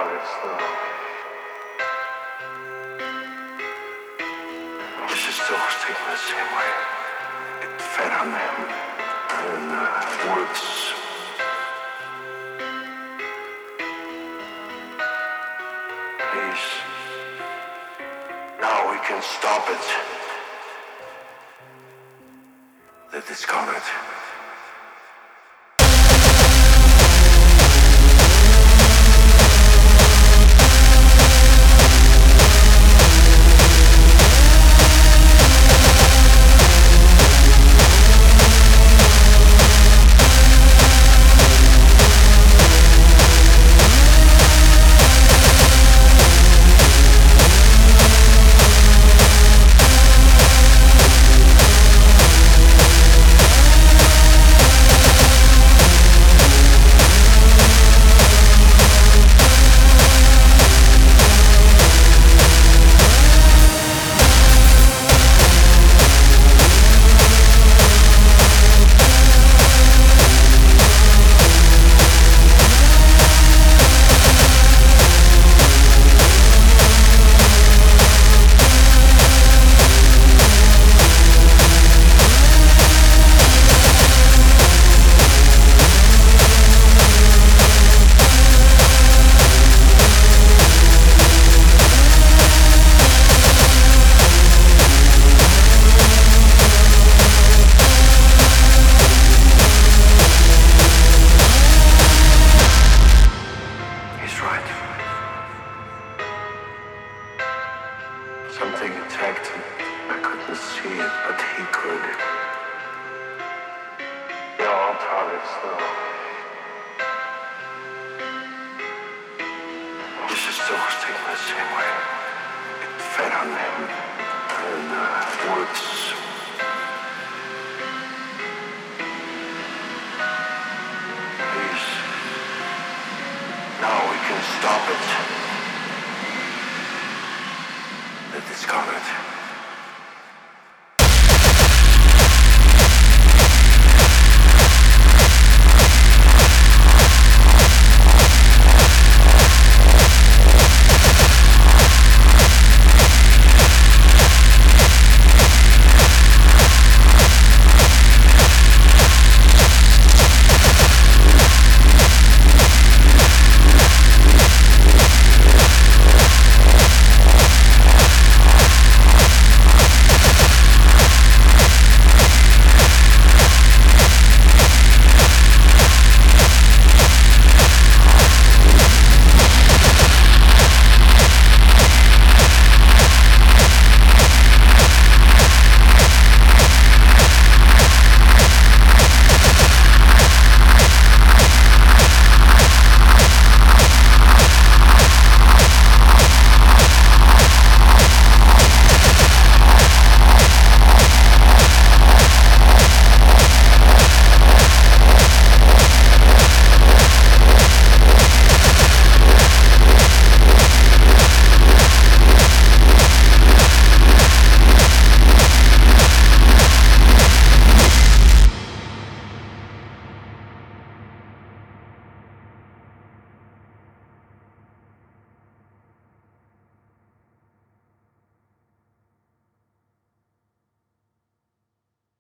lives now. The sister was taken the same way. It fed on them in woods. Please, now we can stop it. The discarded. Something attacked him. I couldn't see it, but he could. They all taught us now. The sister was taken the same way. It fed on them in woods. Please, now we can stop it. The discarded.